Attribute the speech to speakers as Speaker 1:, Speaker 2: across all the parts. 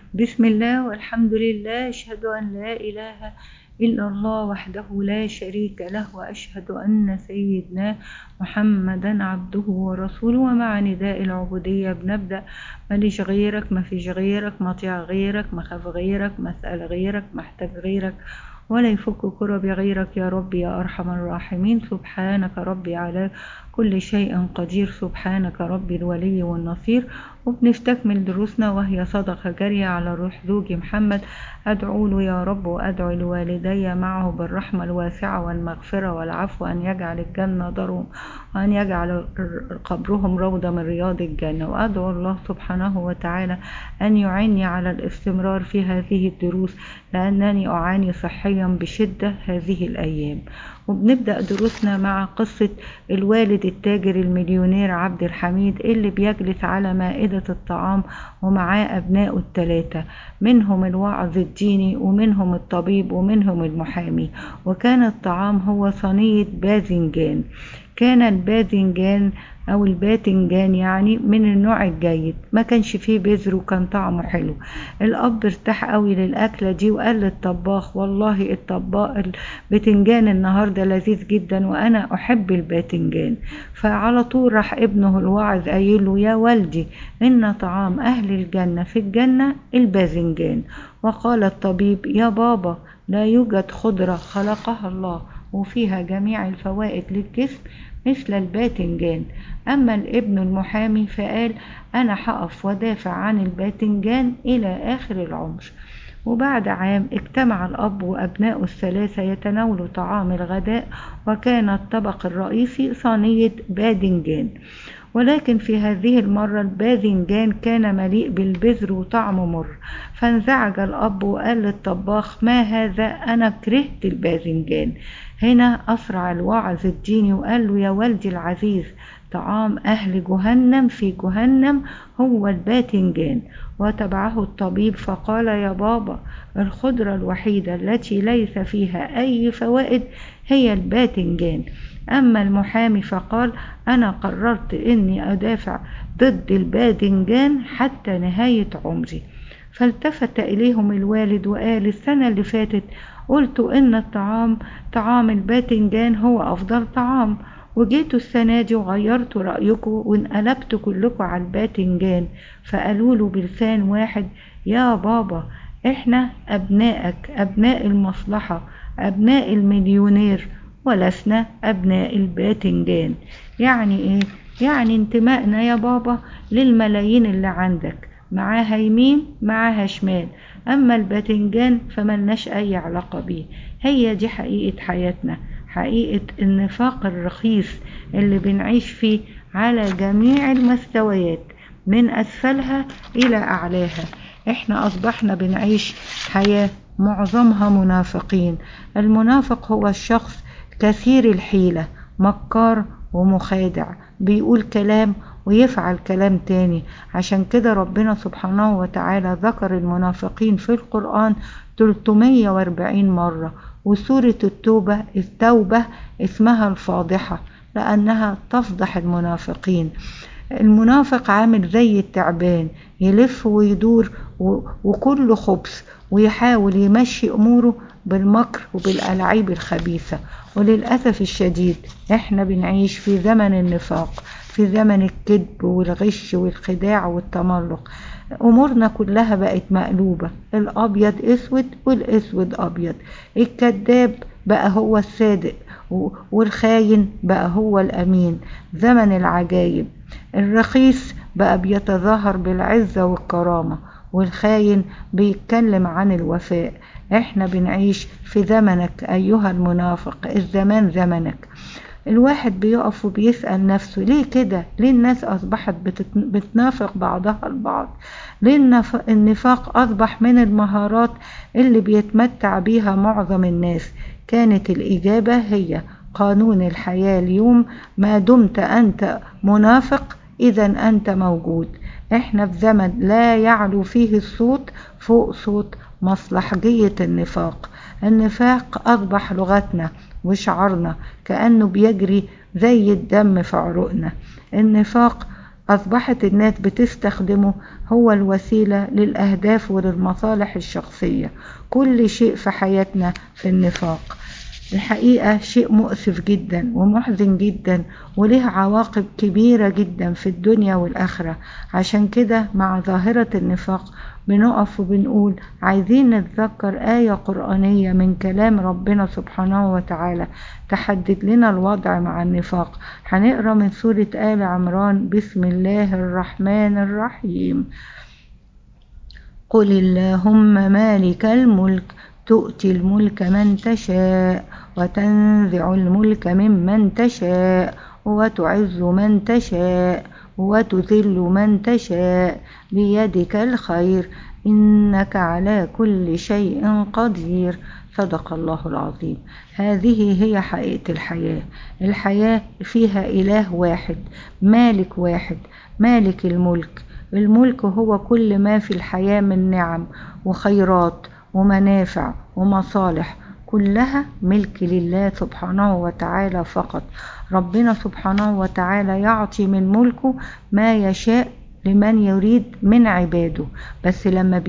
Speaker 1: بسم الله والحمد لله، أشهد أن لا إله إلا الله وحده لا شريك له، وأشهد أن سيدنا محمدا عبده ورسوله. ومع نداء العبودية بنبدأ: ماليش غيرك، مفيش غيرك، مطيع غيرك، مخاف غيرك، مسأل غيرك، محتاج غيرك، ولا يفك كربي غيرك يا رب يا أرحم الراحمين. سبحانك ربي على كل شيء قدير، سبحانك ربي الولي والنصير. وبنستكمل دروسنا وهي صدقة جارية على روح زوجي محمد. أدعو له يا رب وأدعو لوالدي معه بالرحمة الواسعة والمغفرة والعفو، أن يجعل الجنة دارهم، وأن يجعل قبرهم روضة من رياض الجنة. وأدعو الله سبحانه وتعالى أن يعيني على الاستمرار في هذه الدروس، لأنني أعاني صحيا بشدة هذه الأيام. وبنبدأ دروسنا مع قصة الوالد التاجر المليونير عبد الحميد، اللي بيجلس على مائدة الطعام ومعاه أبنائه الثلاثة، منهم الواعظ الديني ومنهم الطبيب ومنهم المحامي. وكان الطعام هو صينية باذنجان. كان الباذنجان أو الباذنجان يعني من النوع الجيد، ما كانش فيه بذر وكان طعمه حلو. الأب ارتاح قوي للأكلة دي وقال للطباخ: والله الباذنجان النهاردة لذيذ جدا وأنا أحب الباذنجان. فعلى طول راح ابنه الواعظ قايله: يا والدي، إن طعام أهل الجنة في الجنة الباذنجان. وقال الطبيب: يا بابا، لا يوجد خضرة خلقها الله وفيها جميع الفوائد للجسم مثل الباذنجان. أما الابن المحامي فقال: أنا هقف ودافع عن الباذنجان إلى آخر العمر. وبعد عام اجتمع الأب وأبنائه الثلاثة يتناولوا طعام الغداء، وكان الطبق الرئيسي صينية باذنجان. ولكن في هذه المرة الباذنجان كان مليء بالبذر وطعمه مر. فانزعج الأب وقال للطباخ: ما هذا؟ أنا كرهت الباذنجان. هنا أسرع الواعظ الديني وقال له: يا والدي العزيز، طعام أهل جهنم في جهنم هو الباذنجان. وتبعه الطبيب فقال: يا بابا، الخضرة الوحيدة التي ليس فيها أي فوائد هي الباذنجان. أما المحامي فقال: أنا قررت أني أدافع ضد الباذنجان حتى نهاية عمري. فالتفت إليهم الوالد وقال: السنة اللي فاتت قلت إن طعام الباذنجان هو أفضل طعام، وجيتوا السنة دي وغيرتوا رأيكم وانقلبتوا كلكم على الباذنجان. فقالوا له بلسان واحد: يا بابا، احنا أبنائك، أبناء المصلحة، أبناء المليونير، ولسنا أبناء الباذنجان. يعني إيه؟ يعني انتمائنا يا بابا للملايين اللي عندك، معاها يمين معاها شمال، أما الباذنجان فملناش أي علاقة بيه. هي دي حقيقة حياتنا، حقيقة النفاق الرخيص اللي بنعيش فيه على جميع المستويات، من أسفلها إلى أعلاها. احنا أصبحنا بنعيش حياة معظمها منافقين. المنافق هو الشخص كثير الحيلة، مكار ومخادع، بيقول كلام ويفعل كلام تاني. عشان كده ربنا سبحانه وتعالى ذكر المنافقين في القرآن 340 مرة. وسورة التوبة اسمها الفاضحة، لأنها تفضح المنافقين. المنافق عامل زي التعبان، يلف ويدور وكله خبث، ويحاول يمشي أموره بالمكر وبالألعاب الخبيثة. وللأسف الشديد احنا بنعيش في زمن النفاق، في زمن الكذب والغش والخداع والتملق. أمورنا كلها بقت مقلوبة، الأبيض أسود والأسود أبيض. الكذاب بقى هو الصادق والخاين بقى هو الأمين. زمن العجايب. الرخيص بقى بيتظاهر بالعزة والكرامة، والخاين بيتكلم عن الوفاء. احنا بنعيش في زمنك أيها المنافق، الزمان زمنك. الواحد بيقف وبيسأل نفسه: ليه كده؟ ليه الناس أصبحت بتنافق بعضها البعض؟ ليه النفاق أصبح من المهارات اللي بيتمتع بيها معظم الناس؟ كانت الإجابة هي قانون الحياة اليوم: ما دمت أنت منافق إذا أنت موجود. احنا في زمن لا يعلو فيه الصوت فوق صوت مصلحجية النفاق. النفاق أصبح لغتنا وشعارنا، كأنه بيجري زي الدم في عروقنا. النفاق أصبحت الناس بتستخدمه هو الوسيلة للأهداف وللمصالح الشخصية. كل شيء في حياتنا في النفاق. الحقيقة شيء مؤسف جدا ومحزن جدا، وله عواقب كبيرة جدا في الدنيا والآخرة. عشان كده مع ظاهرة النفاق بنقف وبنقول عايزين نتذكر آية قرآنية من كلام ربنا سبحانه وتعالى تحدد لنا الوضع مع النفاق. هنقرأ من سورة آل عمران: بسم الله الرحمن الرحيم. قل اللهم مالك الملك تؤتي الملك من تشاء وتنزع الملك ممن تشاء وتعز من تشاء وتذل من تشاء بيدك الخير إنك على كل شيء قدير. صدق الله العظيم. هذه هي حقيقة الحياة. الحياة فيها إله واحد، مالك واحد، مالك الملك. الملك هو كل ما في الحياة من نعم وخيرات ومنافع ومصالح، كلها ملك لله سبحانه وتعالى فقط. ربنا سبحانه وتعالى يعطي من ملكه ما يشاء لمن يريد من عباده، بس لما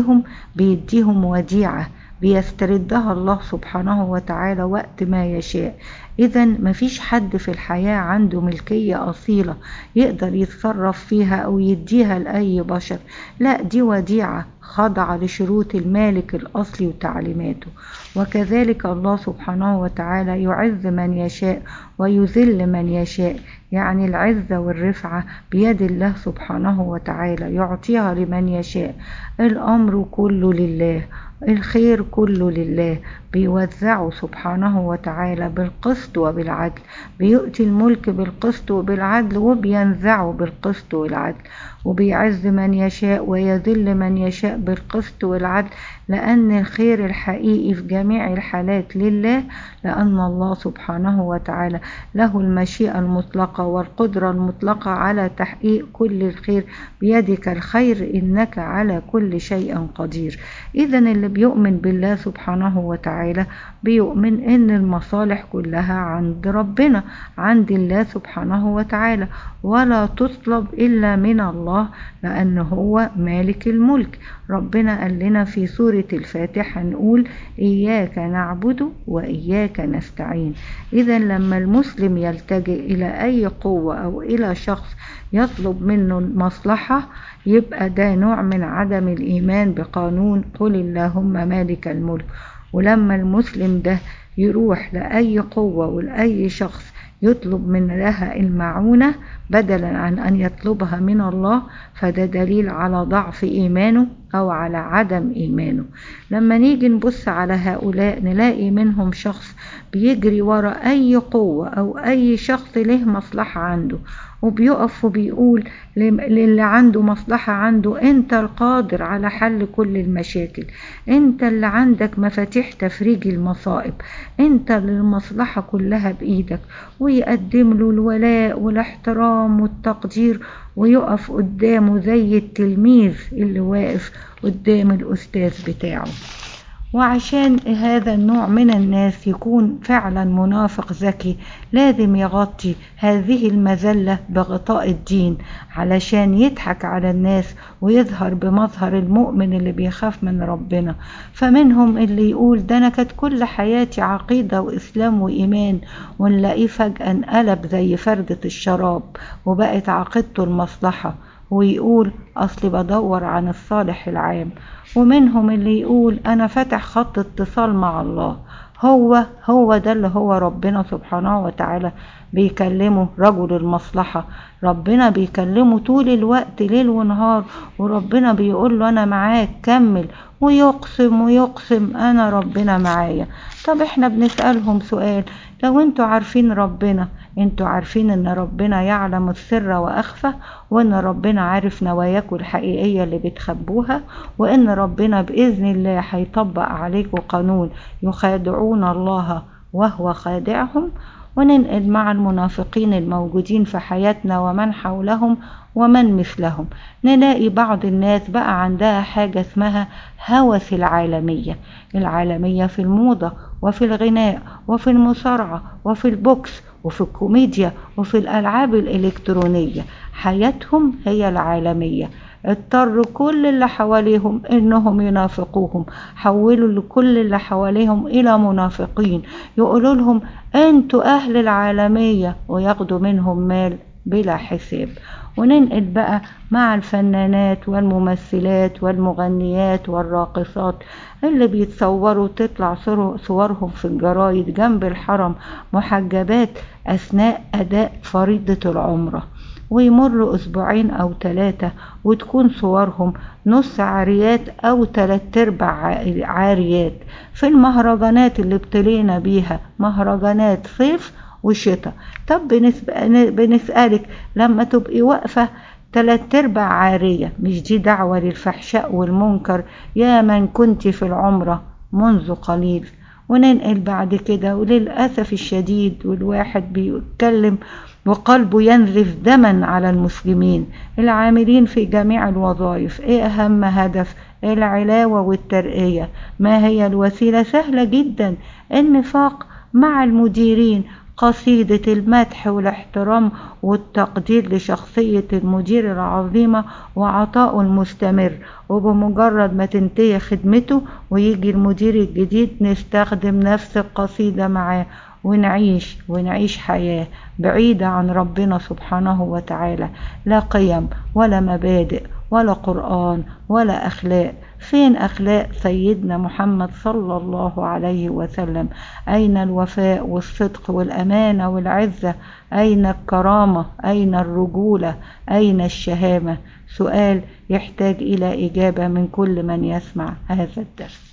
Speaker 1: بيديهم وديعة بيستردها الله سبحانه وتعالى وقت ما يشاء. إذا مفيش حد في الحياة عنده ملكية أصيلة يقدر يتصرف فيها أو يديها لأي بشر، لا، دي وديعة خاضعة لشروط المالك الأصلي وتعليماته. وكذلك الله سبحانه وتعالى يعز من يشاء ويذل من يشاء، يعني العزة والرفعة بيد الله سبحانه وتعالى يعطيها لمن يشاء. الأمر كله لله، الخير كله لله، بيوزعه سبحانه وتعالى بالقسط وبالعدل. بيؤتي الملك بالقسط وبالعدل وبينزعه بالقسط والعدل، وبيعز من يشاء ويذل من يشاء بالقسط والعدل، لأن الخير الحقيقي في جميع الحالات لله، لأن الله سبحانه وتعالى له المشيئة المطلقة والقدرة المطلقة على تحقيق كل الخير. بيدك الخير إنك على كل شيء قدير. إذا اللي بيؤمن بالله سبحانه وتعالى بيؤمن إن المصالح كلها عند ربنا، عند الله سبحانه وتعالى، ولا تطلب إلا من الله، لأنه هو مالك الملك. ربنا قال لنا في سورة الفاتحة نقول إياك نعبد وإياك نستعين. إذا لما المسلم يلتجئ إلى أي قوة أو إلى شخص يطلب منه المصلحة، يبقى ده نوع من عدم الإيمان بقانون قل اللهم مالك الملك. ولما المسلم ده يروح لأي قوة ولأي شخص يطلب من لها المعونة بدلا عن أن يطلبها من الله، فده دليل على ضعف إيمانه أو على عدم إيمانه. لما نيجي نبص على هؤلاء نلاقي منهم شخص بيجري وراء أي قوة أو أي شخص له مصلحة عنده، وبيقف وبيقول للي عنده مصلحة عنده: أنت القادر على حل كل المشاكل، أنت اللي عندك مفاتيح تفريج المصائب، أنت اللي المصلحة كلها بإيدك. ويقدم له الولاء والاحترام والتقدير، ويقف قدامه زي التلميذ اللي واقف قدام الأستاذ بتاعه. وعشان هذا النوع من الناس يكون فعلا منافق ذكي لازم يغطي هذه المذلة بغطاء الدين علشان يضحك على الناس ويظهر بمظهر المؤمن اللي بيخاف من ربنا. فمنهم اللي يقول ده أنا كانت كل حياتي عقيدة وإسلام وإيمان، ونلاقيه فجأة انقلب زي فردة الشراب وبقت عقيدته المصلحة، ويقول أصل بدور عن الصالح العام. ومنهم اللي يقول أنا فاتح خط اتصال مع الله. هو ده اللي هو ربنا سبحانه وتعالى بيكلمه رجل المصلحة. ربنا بيكلمه طول الوقت ليل ونهار، وربنا بيقول له أنا معاك كمل، ويقسم أنا ربنا معايا. طب احنا بنسألهم سؤال: لو انتوا عارفين ربنا، انتوا عارفين ان ربنا يعلم السر واخفى، وان ربنا عارف نواياكم الحقيقية اللي بتخبوها، وان ربنا بإذن الله هيطبق عليكم قانون يخادعون الله وهو خادعهم. وننقل مع المنافقين الموجودين في حياتنا ومن حولهم ومن مثلهم، نلاقي بعض الناس بقى عندها حاجة اسمها هوس العالمية في الموضة وفي الغناء وفي المصارعة وفي البوكس وفي الكوميديا وفي الألعاب الإلكترونية. حياتهم هي العالمية. اضطروا كل اللي حواليهم انهم ينافقوهم، حولوا لكل اللي حواليهم الى منافقين، يقولوا لهم انتوا اهل العالمية وياخدوا منهم مال بلا حساب. وننقل بقى مع الفنانات والممثلات والمغنيات والراقصات اللي بيتصوروا تطلع صورهم في الجرايد جنب الحرم محجبات أثناء أداء فريضة العمرة، ويمر أسبوعين أو 3 وتكون صورهم نص عاريات أو 3/4 عاريات في المهرجانات اللي ابتلينا بيها، مهرجانات صيف وشتاء. طب بنسألك لما تبقي واقفة 3/4 عارية، مش دي دعوة للفحشاء والمنكر يا من كنت في العمرة منذ قليل؟ وننقل بعد كده، وللأسف الشديد والواحد بيتكلم وقلبه ينزف دما على المسلمين العاملين في جميع الوظائف. ايه اهم هدف؟ العلاوة والترقية. ما هي الوسيلة؟ سهلة جدا، النفاق مع المديرين، قصيدة المدح والاحترام والتقدير لشخصية المدير العظيمة وعطائه المستمر، وبمجرد ما تنتهي خدمته ويجي المدير الجديد نستخدم نفس القصيدة معاه ونعيش حياة بعيدة عن ربنا سبحانه وتعالى، لا قيم ولا مبادئ ولا قرآن ولا أخلاق. فين أخلاق سيدنا محمد صلى الله عليه وسلم؟ أين الوفاء والصدق والأمانة والعزة؟ أين الكرامة؟ أين الرجولة؟ أين الشهامة؟ سؤال يحتاج إلى إجابة من كل من يسمع هذا الدرس.